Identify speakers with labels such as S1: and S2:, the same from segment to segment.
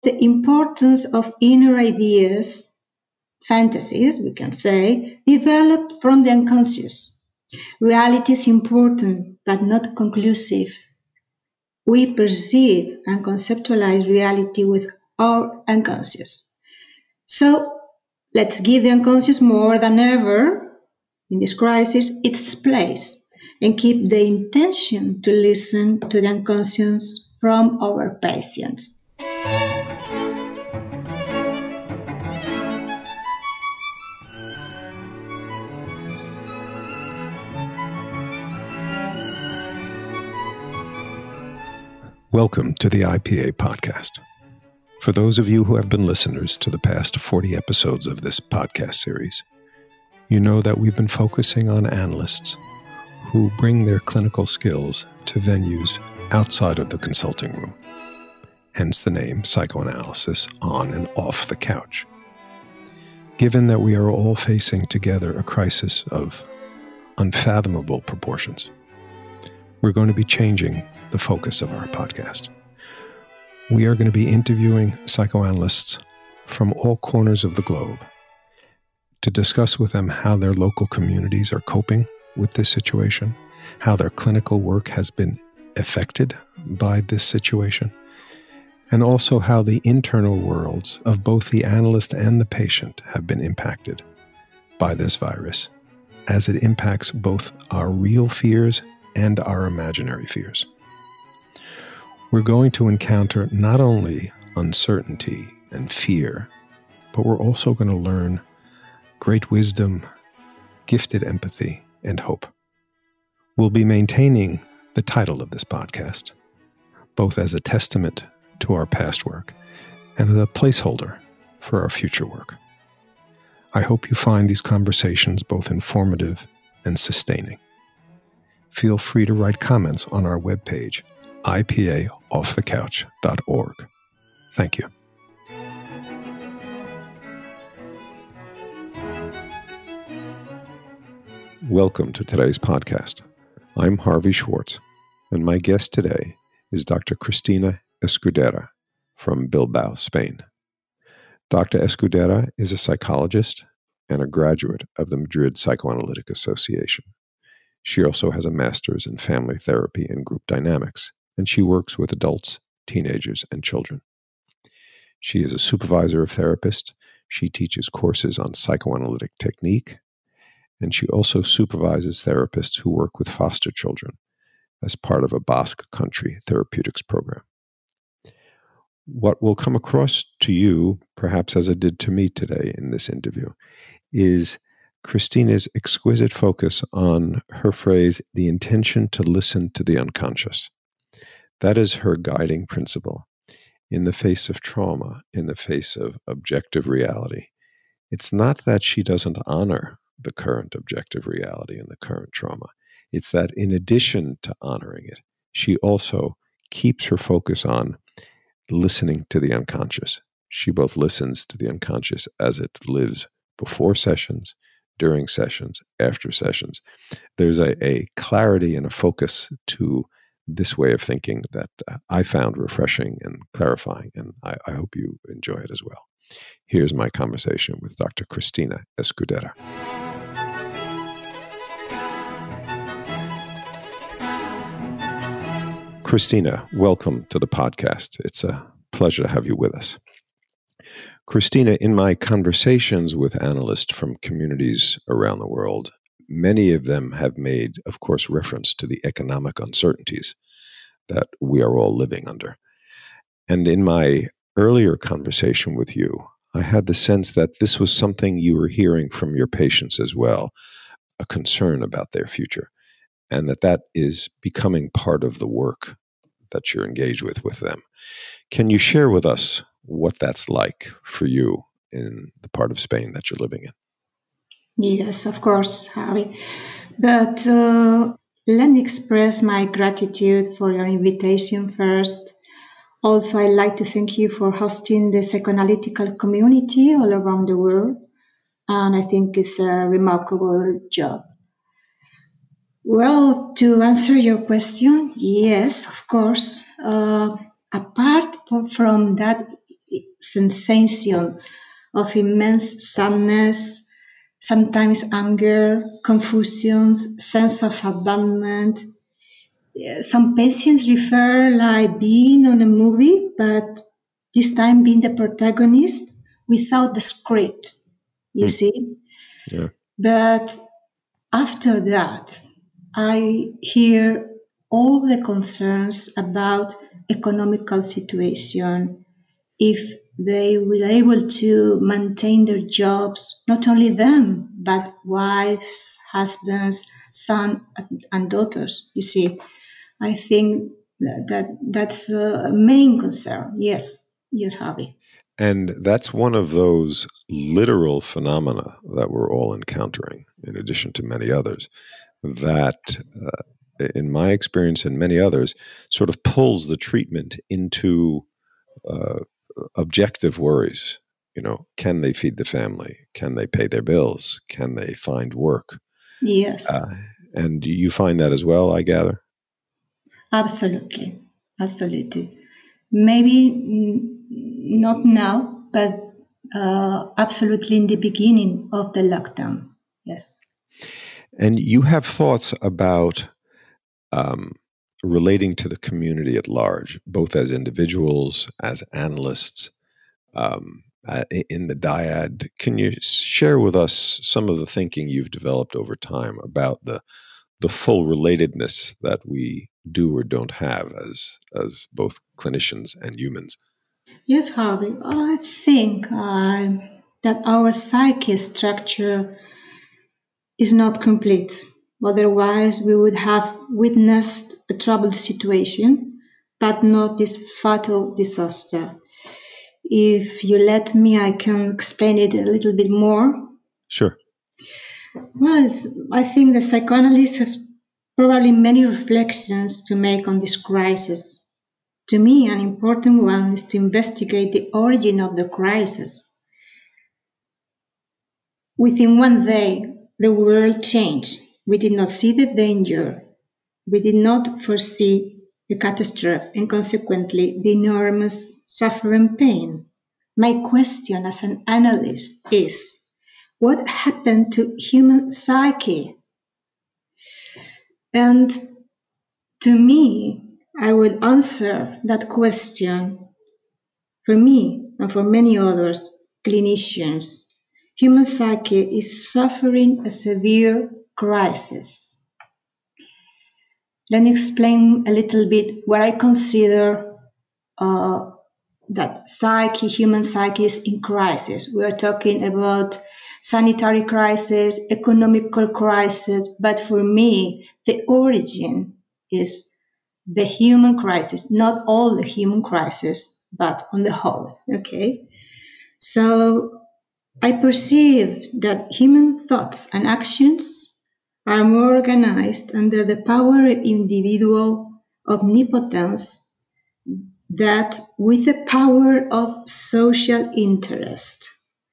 S1: the importance of inner ideas, fantasies, we can say, developed from the unconscious. Reality is important, but not conclusive. We perceive and conceptualize reality with our unconscious. So let's give the unconscious more than ever in this crisis its place and keep the intention to listen to the unconscious from our patients.
S2: Welcome to the IPA podcast. For those of you who have been listeners to the past 40 episodes of this podcast series, you know that we've been focusing on analysts who bring their clinical skills to venues outside of the consulting room, hence the name Psychoanalysis on and off the couch. Given that we are all facing together a crisis of unfathomable proportions, we're going to be changing the focus of our podcast. We are going to be interviewing psychoanalysts from all corners of the globe to discuss with them how their local communities are coping with this situation, how their clinical work has been affected by this situation, and also how the internal worlds of both the analyst and the patient have been impacted by this virus, as it impacts both our real fears and our imaginary fears. We're going to encounter not only uncertainty and fear, but we're also going to learn great wisdom, gifted empathy, and hope. We'll be maintaining the title of this podcast, both as a testament to our past work and as a placeholder for our future work. I hope you find these conversations both informative and sustaining. Feel free to write comments on our webpage, ipaoffthecouch.org. Thank you. Welcome to today's podcast. I'm Harvey Schwartz, and my guest today is Dr. Cristina Escudera from Bilbao, Spain. Dr. Escudera is a psychologist and a graduate of the Madrid Psychoanalytic Association. She also has a master's in family therapy and group dynamics, and she works with adults, teenagers, and children. She is a supervisor of therapists. She teaches courses on psychoanalytic technique, and she also supervises therapists who work with foster children as part of a Basque Country therapeutics program. What will come across to you, perhaps as it did to me today in this interview, is Cristina's exquisite focus on her phrase, the intention to listen to the unconscious. That is her guiding principle in the face of trauma, in the face of objective reality. It's not that she doesn't honor the current objective reality and the current trauma. It's that in addition to honoring it, she also keeps her focus on listening to the unconscious. She both listens to the unconscious as it lives before sessions, during sessions, after sessions. There's a clarity and a focus to this way of thinking that I found refreshing and clarifying, and I hope you enjoy it as well. Here's my conversation with Dr. Cristina Escudera. Cristina, welcome to the podcast. It's a pleasure to have you with us. Cristina, in my conversations with analysts from communities around the world, many of them have made, of course, reference to the economic uncertainties that we are all living under. And in my earlier conversation with you, I had the sense that this was something you were hearing from your patients as well, a concern about their future, and that is becoming part of the work that you're engaged with them. Can you share with us what that's like for you in the part of Spain that you're living in?
S1: Yes, of course, Harry. But let me express my gratitude for your invitation first. Also, I'd like to thank you for hosting the psychoanalytical community all around the world. And I think it's a remarkable job. Well, to answer your question, yes, of course. Apart from that sensation of immense sadness, sometimes anger, confusion, sense of abandonment. Some patients refer like being on a movie, but this time being the protagonist without the script, you see.
S2: Yeah.
S1: But after that, I hear all the concerns about economical situation, if they will able to maintain their jobs, not only them, but wives, husbands, son and daughters. You see, I think that's a main concern. Yes, Harvey.
S2: And that's one of those literal phenomena that we're all encountering, in addition to many others, that, in my experience and many others, sort of pulls the treatment into objective worries. Can they feed the family? Can they pay their bills? Can they find work?
S1: Yes.
S2: And you find that as well, I gather?
S1: Absolutely. Maybe not now, but absolutely in the beginning of the lockdown. Yes.
S2: And you have thoughts about relating to the community at large, both as individuals, as analysts, in the dyad. Can you share with us some of the thinking you've developed over time about the full relatedness that we do or don't have as both clinicians and humans?
S1: Yes, Harvey. I think that our psyche structure is not complete. Otherwise, we would have witnessed a troubled situation, but not this fatal disaster. If you let me, I can explain it a little bit more.
S2: Sure.
S1: Well, I think the psychoanalyst has probably many reflections to make on this crisis. To me, an important one is to investigate the origin of the crisis. Within one day, the world changed. We did not see the danger. We did not foresee the catastrophe and consequently the enormous suffering and pain. My question as an analyst is, what happened to human psyche? And to me, I will answer that question. For me and for many others, clinicians, human psyche is suffering a severe crisis. Let me explain a little bit what I consider that human psyche is in crisis. We are talking about sanitary crisis, economical crisis, but for me, the origin is the human crisis, not all the human crisis, but on the whole, okay? So I perceive that human thoughts and actions are more organized under the power of individual omnipotence that with the power of social interest.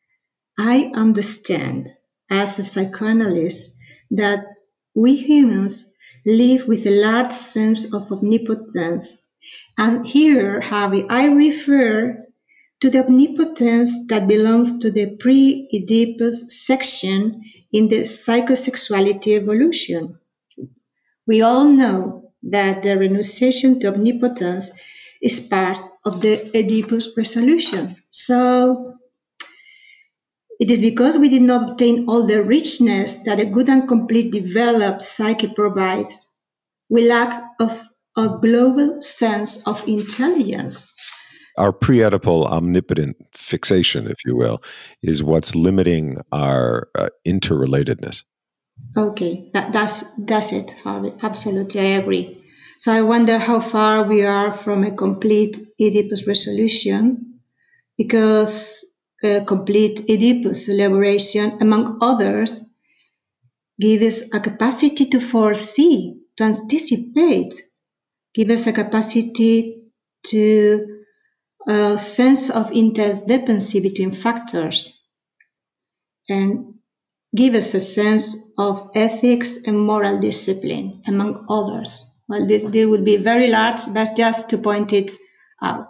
S1: I understand as a psychoanalyst that we humans live with a large sense of omnipotence. And here, Harvey, I refer to the omnipotence that belongs to the pre-Oedipus section in the psychosexuality evolution. We all know that the renunciation to omnipotence is part of the Oedipus resolution. So it is because we did not obtain all the richness that a good and complete developed psyche provides. We lack of a global sense of intelligence.
S2: Our pre-Oedipal omnipotent fixation, if you will, is what's limiting our interrelatedness.
S1: Okay, that's it, Harvey. Absolutely, I agree. So I wonder how far we are from a complete Oedipus resolution, because a complete Oedipus elaboration, among others, gives us a capacity to foresee, to anticipate, gives us a capacity to a sense of interdependency between factors, and give us a sense of ethics and moral discipline, among others. Well, this would be very large, but just to point it out.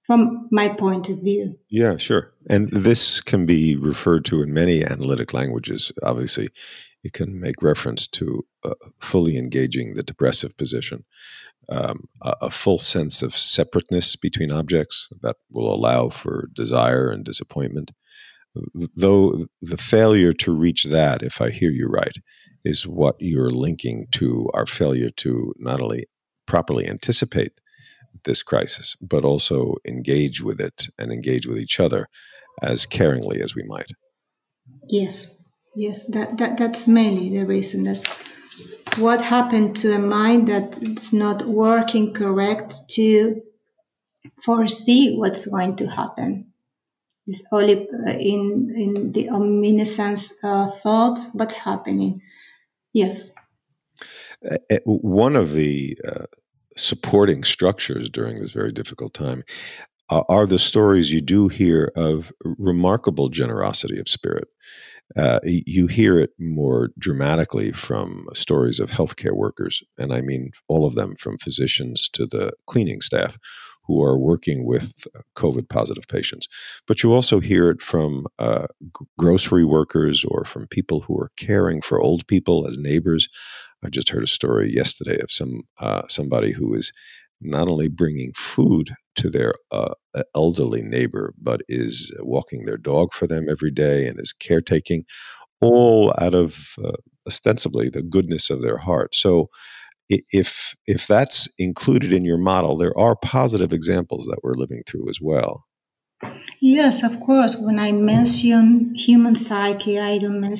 S1: from my point of view.
S2: Yeah, sure. And this can be referred to in many analytic languages. Obviously, it can make reference to fully engaging the depressive position, a full sense of separateness between objects that will allow for desire and disappointment. Though the failure to reach that, if I hear you right, is what you're linking to our failure to not only properly anticipate this crisis, but also engage with it and engage with each other as caringly as we might.
S1: Yes, yes, that's mainly the reason. That's what happened to a mind that it's not working correct to foresee what's going to happen. It's only in the omniscience thought what's happening. Yes.
S2: One of the supporting structures during this very difficult time are the stories you do hear of remarkable generosity of spirit. You hear it more dramatically from stories of healthcare workers, and I mean all of them, from physicians to the cleaning staff who are working with COVID-positive patients. But you also hear it from grocery workers or from people who are caring for old people as neighbors. I just heard a story yesterday of somebody who is not only bringing food to their elderly neighbor, but is walking their dog for them every day and is caretaking, all out of ostensibly the goodness of their heart. So if that's included in your model, there are positive examples that we're living through as well.
S1: Yes, of course. When I mention human psyche, I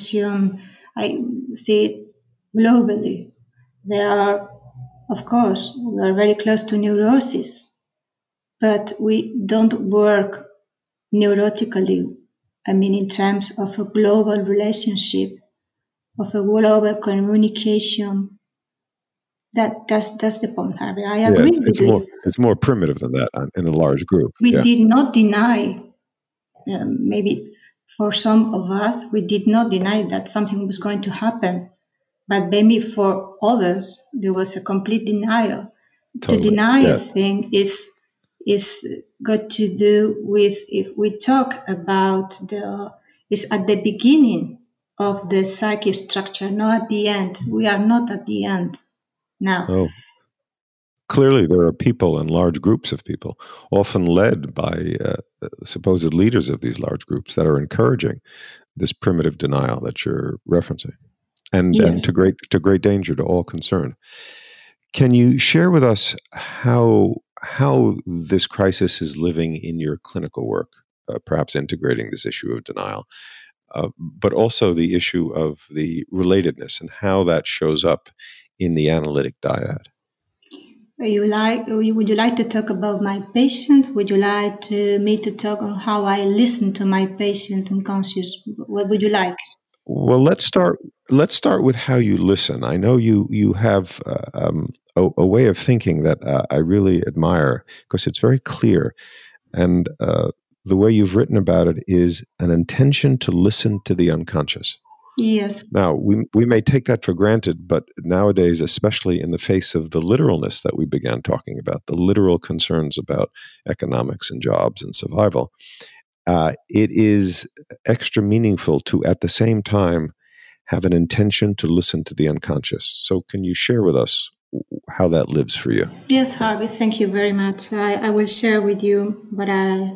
S1: see it globally. There are, of course, we are very close to neurosis, but we don't work neurotically. I mean, in terms of a global relationship, of a global communication. That's the point, Harvey. I agree with you.
S2: It's more primitive than that in a large group.
S1: We did not deny, maybe for some of us, we did not deny that something was going to happen. But maybe for others, there was a complete denial.
S2: Totally.
S1: To deny a thing is got to do with, if we talk about is at the beginning of the psyche structure, not at the end. We are not at the end now.
S2: Oh. Clearly, there are people and large groups of people, often led by supposed leaders of these large groups, that are encouraging this primitive denial that you're referencing, and to great danger to all concerned. Can you share with us how this crisis is living in your clinical work, perhaps integrating this issue of denial, but also the issue of the relatedness and how that shows up in the analytic dyad?
S1: Would you like to talk about my patient? Would you like me to talk on how I listen to my patient and conscious? What would you like?
S2: Well, let's start with how you listen. I know you have a way of thinking that I really admire, because it's very clear, and the way you've written about it is an intention to listen to the unconscious.
S1: Yes.
S2: Now, we may take that for granted, but nowadays, especially in the face of the literalness that we began talking about, the literal concerns about economics and jobs and survival, it is extra meaningful to, at the same time, have an intention to listen to the unconscious. So can you share with us how that lives for you?
S1: Yes, Harvey, thank you very much. I will share with you what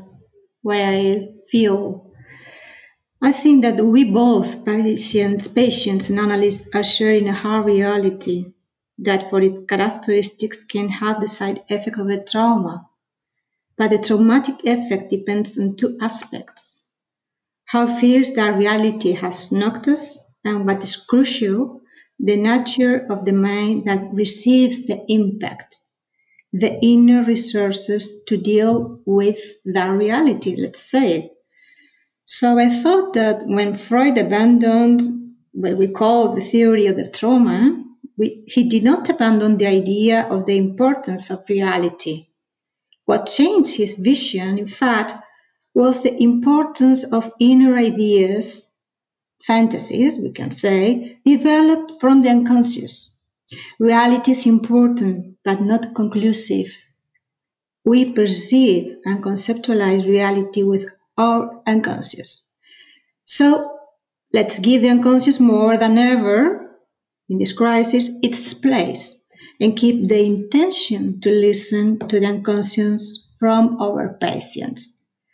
S1: I feel. I think that we both, patients and analysts, are sharing a hard reality that for its characteristics can have the side effect of a trauma. But the traumatic effect depends on two aspects: how fierce that reality has knocked us, and what is crucial, the nature of the mind that receives the impact, the inner resources to deal with that reality, let's say. So I thought that when Freud abandoned what we call the theory of the trauma, he did not abandon the idea of the importance of reality. What changed his vision, in fact, was the importance of inner ideas, fantasies, we can say, developed from the unconscious. Reality is important, but not conclusive. We perceive and conceptualize reality with our unconscious. So let's give the unconscious more than ever in this crisis its place and keep the intention to listen to the unconscious from our patients.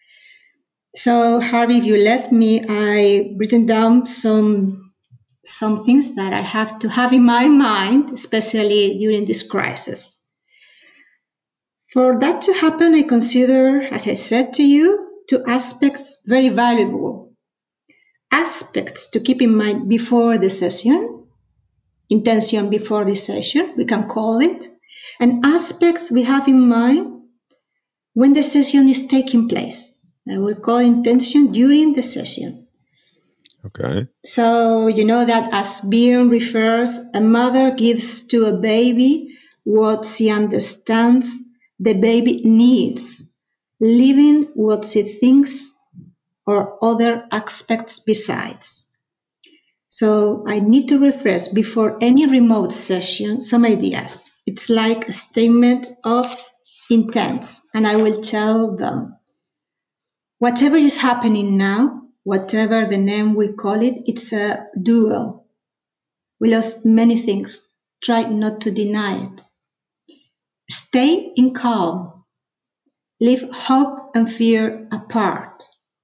S1: So, Harvey, if you let me, I written down some things that I have to have in my mind, especially during this crisis. For that to happen, I consider, as I said to you, two aspects very valuable. Aspects to keep in mind before the session, intention before the session, we can call it, and aspects we have in mind when the session is taking place. I will call intention during the session.
S2: Okay.
S1: So you know that as Bjorn refers, a mother gives to a baby what she understands the baby needs, leaving what she thinks or other aspects besides. So I need to refresh before any remote session some ideas. It's like a statement of intent, and I will tell them, whatever is happening now, whatever the name we call it, it's a duel. We lost many things. Try not to deny it. Stay in calm. Leave hope and fear apart.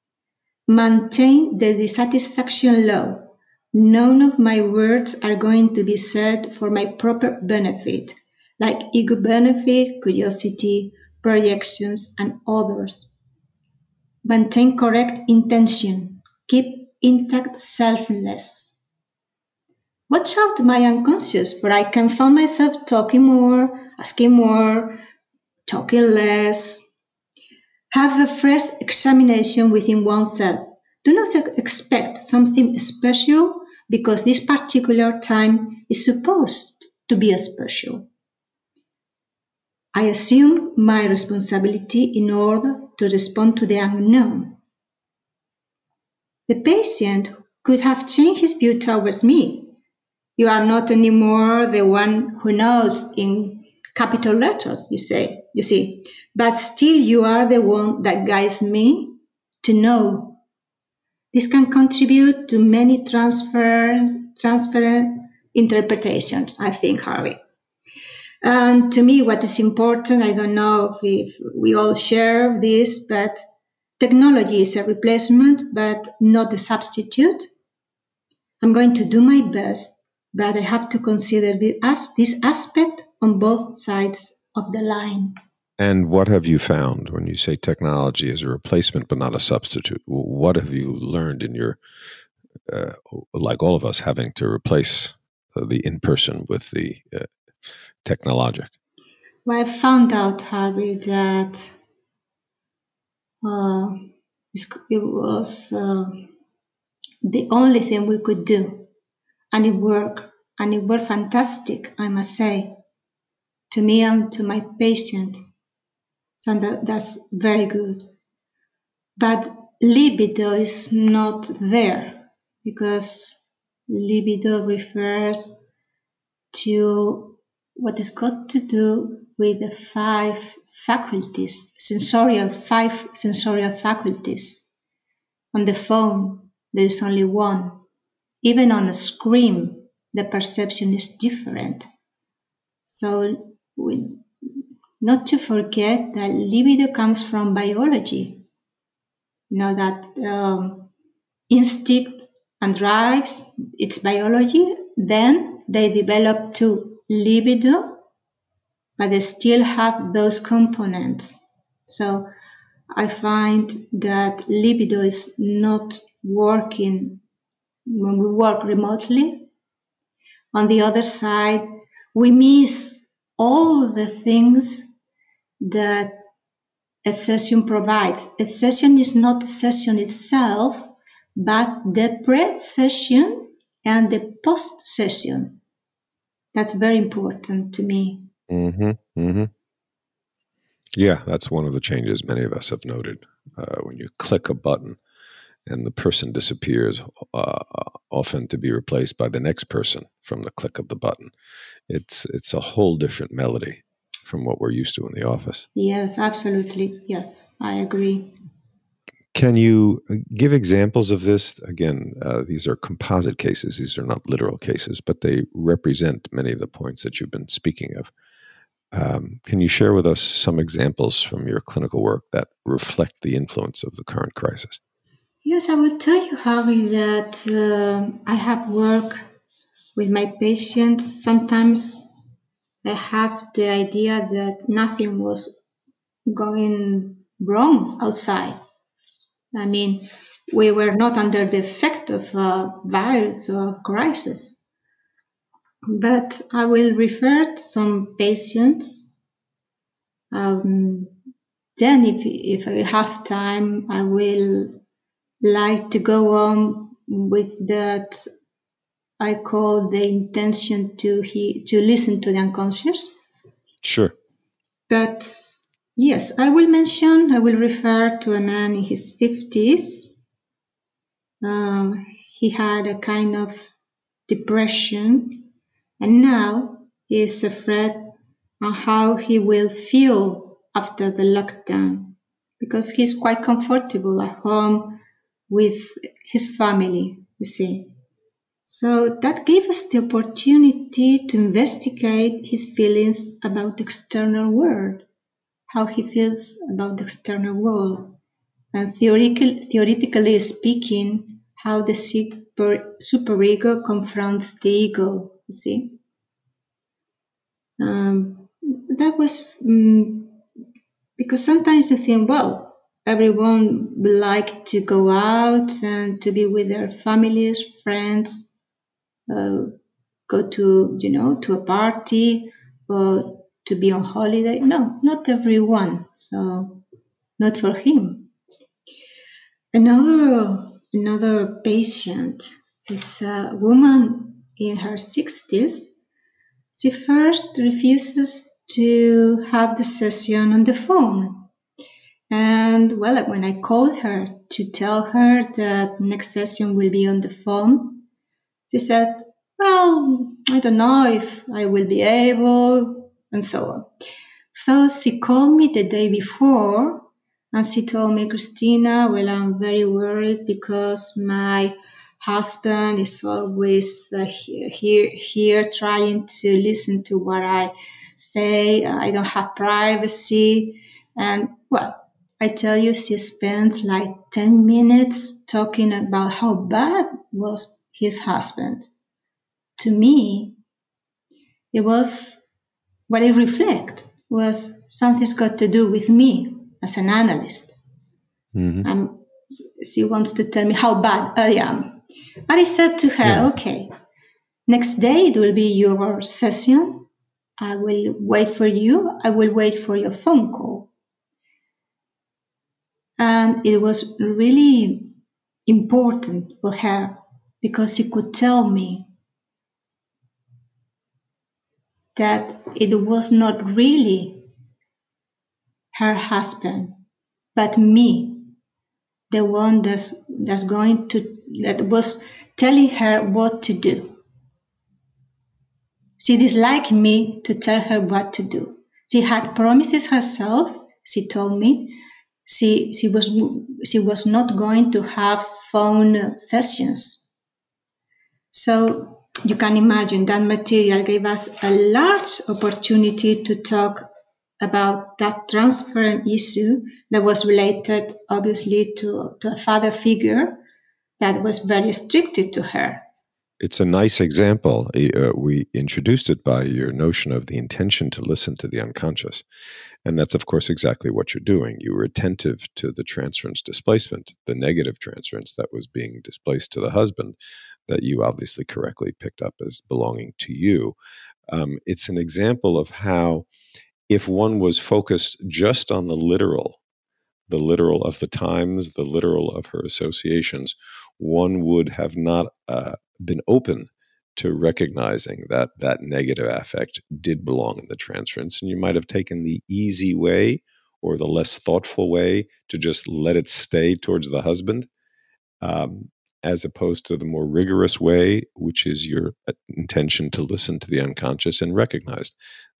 S1: Maintain the dissatisfaction low. None of my words are going to be said for my proper benefit, like ego benefit, curiosity, projections, and others. Maintain correct intention. Keep intact selfless. Watch out my unconscious, for I can find myself talking more, asking more, talking less. Have a fresh examination within oneself. Do not expect something special because this particular time is supposed to be special. I assume my responsibility in order to respond to the unknown. The patient could have changed his view towards me. You are not anymore the one who knows in capital letters, you see, but still you are the one that guides me to know. This can contribute to many transparent interpretations, I think, Harvey. And to me, what is important, I don't know if we all share this, but technology is a replacement, but not a substitute. I'm going to do my best, but I have to consider this aspect on both sides of the line.
S2: And what have you found when you say technology is a replacement but not a substitute? What have you learned in your, like all of us, having to replace the in-person with the technologic?
S1: Well, I found out, Harvey, that it was the only thing we could do, and it worked fantastic, I must say, to me and to my patient. So that's very good. But libido is not there because libido refers to what is got to do with the five sensorial faculties. On the phone, there is only one. Even on a screen, the perception is different. So not to forget that libido comes from biology. You know that instinct and drives, it's biology. Then they develop to libido, but they still have those components. So I find that libido is not working when we work remotely. On the other side, we miss all the things that a session provides. A session is not a session itself, but the pre-session and the post-session. That's very important to me.
S2: Mm-hmm. Mm-hmm. Yeah, that's one of the changes many of us have noted. When you click a button and the person disappears, often to be replaced by the next person from the click of the button. It's a whole different melody from what we're used to in the office.
S1: Yes, absolutely. Yes, I agree.
S2: Can you give examples of this? Again, these are composite cases. These are not literal cases, but they represent many of the points that you've been speaking of. Can you share with us some examples from your clinical work that reflect the influence of the current crisis?
S1: Yes, I will tell you, Harvey, that I have worked with my patients. Sometimes I have the idea that nothing was going wrong outside. I mean, we were not under the effect of a virus or crisis. But I will refer to some patients. Then, if I have time, I will like to go on with that I call the intention to listen to the unconscious.
S2: Sure.
S1: But yes, I will refer to a man in his 50s. He had a kind of depression, and now he is afraid on how he will feel after the lockdown, because he's quite comfortable at home with his family, you see. So that gave us the opportunity to investigate his feelings about the external world, how he feels about the external world, and theoretically speaking, how the superego confronts the ego, you see. That was because sometimes you think, well, everyone would like to go out and to be with their families, friends, go to a party or to be on holiday. No, not everyone. So not for him. Another patient is a woman in her 60s. She first refuses to have the session on the phone. And well, when I called her to tell her that next session will be on the phone, she said, well, I don't know if I will be able, and so on. So she called me the day before and she told me, Christina, well, I'm very worried because my husband is always here trying to listen to what I say. I don't have privacy. And well, I tell you, she spent like 10 minutes talking about how bad was his husband. To me, it was what I reflect was something's got to do with me as an analyst. Mm-hmm. She wants to tell me how bad I am. But I said to her, okay, next day it will be your session. I will wait for you. I will wait for your phone call. And it was really important for her because she could tell me that it was not really her husband, but me, the one that was telling her what to do. She disliked me to tell her what to do. She had promises herself. She told me she was not going to have phone sessions. So you can imagine that material gave us a large opportunity to talk about that transparent issue that was related, obviously, to a father figure that was very restricted to her.
S2: It's a nice example. We introduced it by your notion of the intention to listen to the unconscious. And that's, of course, exactly what you're doing. You were attentive to the transference displacement, the negative transference that was being displaced to the husband that you obviously correctly picked up as belonging to you. It's an example of how if one was focused just on the literal of the times, the literal of her associations, one would have not been open to recognizing that that negative affect did belong in the transference. And you might have taken the easy way or the less thoughtful way to just let it stay towards the husband, as opposed to the more rigorous way, which is your intention to listen to the unconscious and recognize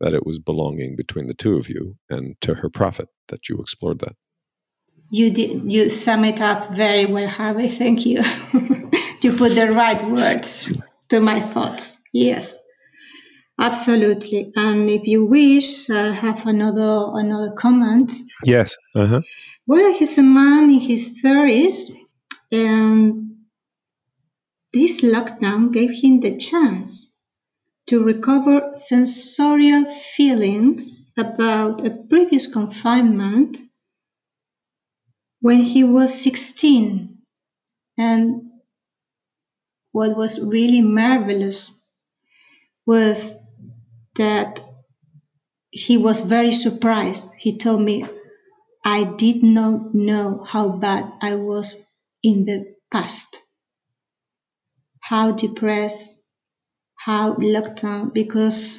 S2: that it was belonging between the two of you, and to her profit that you explored that.
S1: You sum it up very well, Harvey. Thank you. You put the right words to my thoughts. Yes, absolutely. And if you wish, I have another comment.
S2: Yes. Uh-huh.
S1: Well, he's a man in his 30s, and this lockdown gave him the chance to recover sensorial feelings about a previous confinement when he was 16. And what was really marvelous was that he was very surprised. He told me, I did not know how bad I was in the past, how depressed, how locked down, because,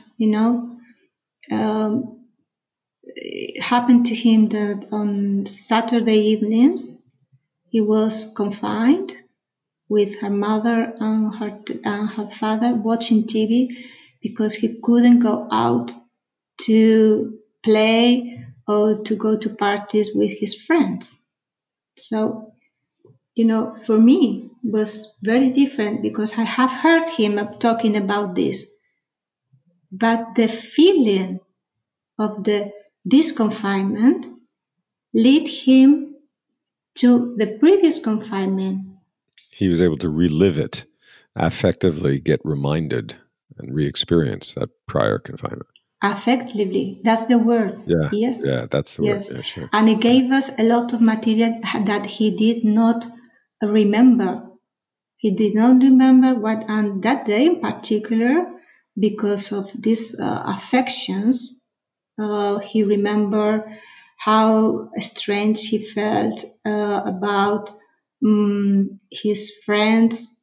S1: it happened to him that on Saturday evenings, he was confined with her mother and her father watching TV because he couldn't go out to play or to go to parties with his friends. So, for me, it was very different because I have heard him talking about this. But the feeling of this confinement led him to the previous confinement.
S2: He was able to relive it, affectively get reminded and re-experience that prior confinement.
S1: Affectively, that's the word.
S2: Yeah.
S1: Yes.
S2: Yeah, that's the
S1: Yes.
S2: word. Yeah, sure.
S1: And it gave us a lot of material that he did not remember. He did not remember what, and that day in particular, because of these affections, he remembered how strange he felt about his friends,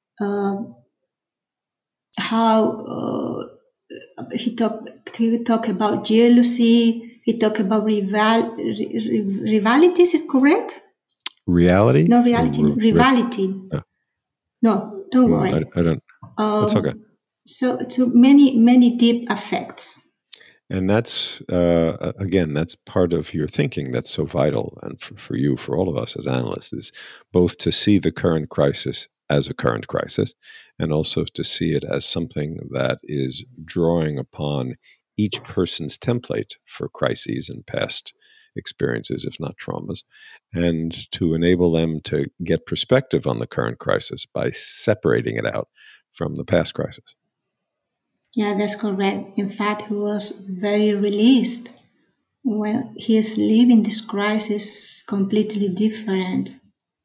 S1: how he talked about jealousy. He talked about rivalities. Is correct?
S2: Reality?
S1: No, reality. Rivality.
S2: Yeah.
S1: No, don't worry.
S2: I don't. That's okay.
S1: So many deep affects.
S2: And that's, again, that's part of your thinking that's so vital. And for you, for all of us as analysts, is both to see the current crisis as a current crisis and also to see it as something that is drawing upon each person's template for crises and past experiences, if not traumas, and to enable them to get perspective on the current crisis by separating it out from the past crisis.
S1: Yeah, that's correct. In fact, he was very released. Well, he is living this crisis completely different.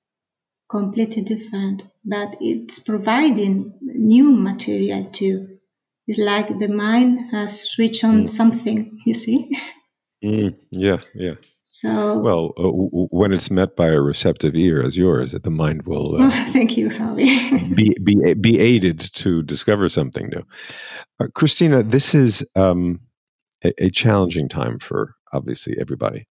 S1: But it's providing new material too. It's like the mind has switched on something, you see?
S2: Yeah.
S1: So,
S2: well, when it's met by a receptive ear as yours, that the mind will
S1: thank you, Harvey.
S2: be aided to discover something new. Christina, this is a challenging time for obviously everybody.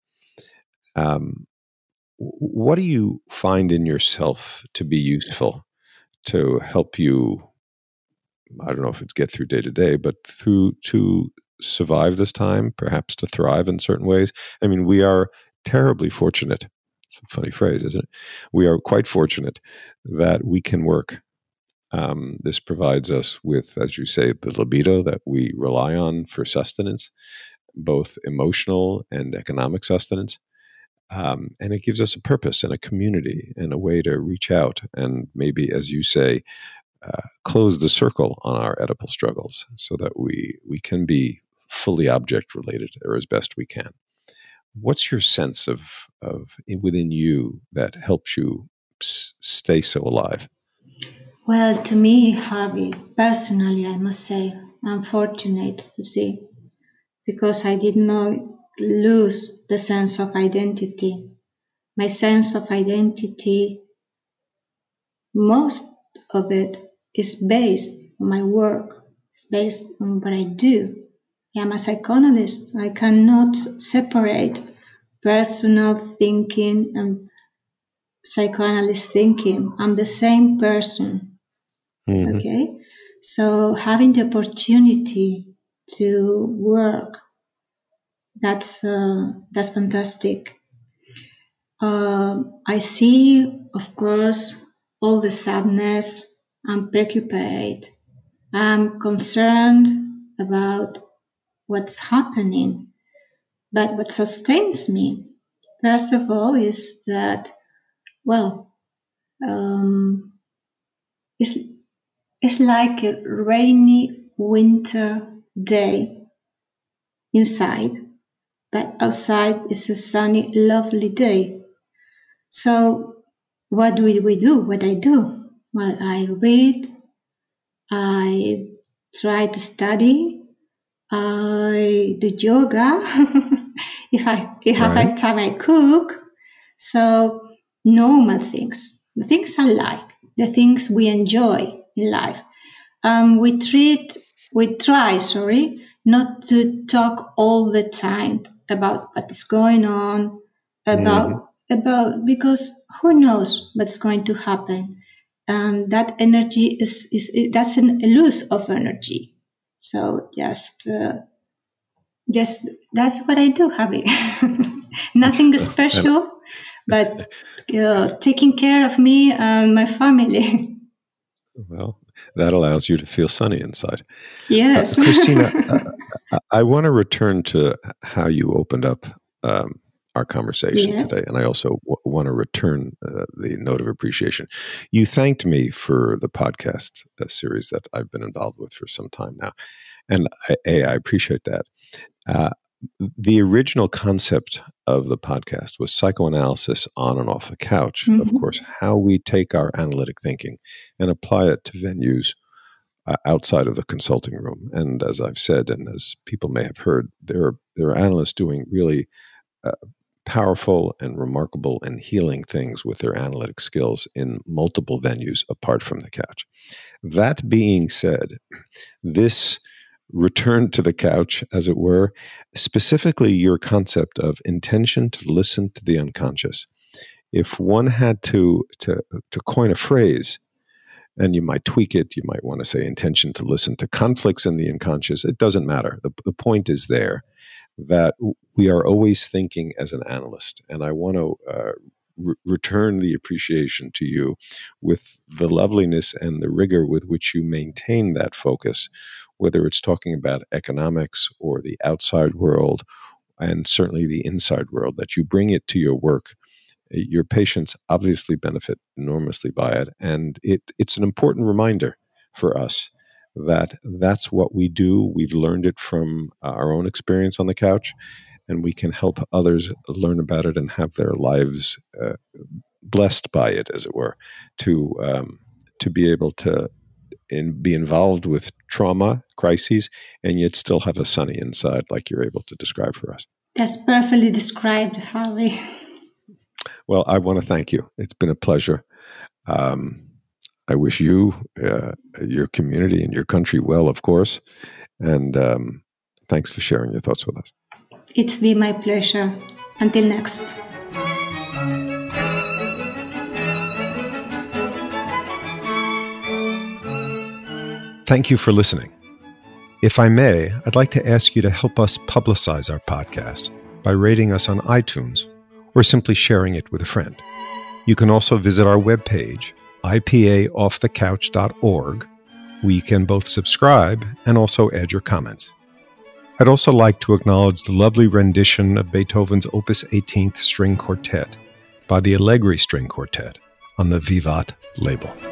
S2: What do you find in yourself to be useful to help you? I don't know if it's get through day to day, but to survive this time, perhaps to thrive in certain ways. I mean, we are terribly fortunate. It's a funny phrase, isn't it? We are quite fortunate that we can work. This provides us with, as you say, the libido that we rely on for sustenance, both emotional and economic sustenance. And it gives us a purpose and a community and a way to reach out and maybe, as you say, close the circle on our Oedipal struggles so that we can be fully object related or as best we can. What's your sense of within you that helps you stay so alive?
S1: Well, to me, Harvey, personally, I must say, I'm fortunate to see, because I did not lose the sense of identity. My sense of identity, most of it is based on my work. It's based on what I do. I am a psychoanalyst. I cannot separate personal thinking and psychoanalyst thinking. I'm the same person. Mm-hmm. Okay? So having the opportunity to work. That's fantastic. I see, of course, all the sadness. I'm preoccupied. I'm concerned about what's happening. But what sustains me, first of all, is that, it's like a rainy winter day inside, but outside is a sunny, lovely day. So what do we do? What I do? Well, I read, I try to study, I do yoga. if I have time, I cook. So normal things, the things I like, the things we enjoy in life. We try, not to talk all the time about what is going on, about because who knows what's going to happen, and that energy that's a loss of energy. So just that's what I do, Harry. Nothing special, but taking care of me and my family.
S2: Well, that allows you to feel sunny inside.
S1: Yes.
S2: Christina, I want to return to how you opened up our conversation today. And I also want to return the note of appreciation. You thanked me for the podcast series that I've been involved with for some time now. And I appreciate that. The original concept of the podcast was psychoanalysis on and off the couch. Of course, how we take our analytic thinking and apply it to venues outside of the consulting room. And as I've said, and as people may have heard, there are analysts doing really powerful and remarkable and healing things with their analytic skills in multiple venues apart from the couch. That being said, this return to the couch, as it were, specifically your concept of intention to listen to the unconscious. If one had to coin a phrase, and you might tweak it, you might want to say intention to listen to conflicts in the unconscious. It doesn't matter. The point is there that we are always thinking as an analyst. And I want to return the appreciation to you with the loveliness and the rigor with which you maintain that focus, whether it's talking about economics or the outside world, and certainly the inside world, that you bring it to your work. Your patients obviously benefit enormously by it. And it's an important reminder for us that that's what we do. We've learned it from our own experience on the couch, and we can help others learn about it and have their lives blessed by it, as it were, to be able to be involved with trauma, crises, and yet still have a sunny inside like you're able to describe for us.
S1: That's perfectly described, Harvey.
S2: Well, I want to thank you. It's been a pleasure. I wish you, your community, and your country well, of course. And thanks for sharing your thoughts with us.
S1: It's been my pleasure. Until next.
S2: Thank you for listening. If I may, I'd like to ask you to help us publicize our podcast by rating us on iTunes or simply sharing it with a friend. You can also visit our webpage, ipaoffthecouch.org, where you can both subscribe and also add your comments. I'd also like to acknowledge the lovely rendition of Beethoven's Opus 18th String Quartet by the Allegri String Quartet on the Vivat label.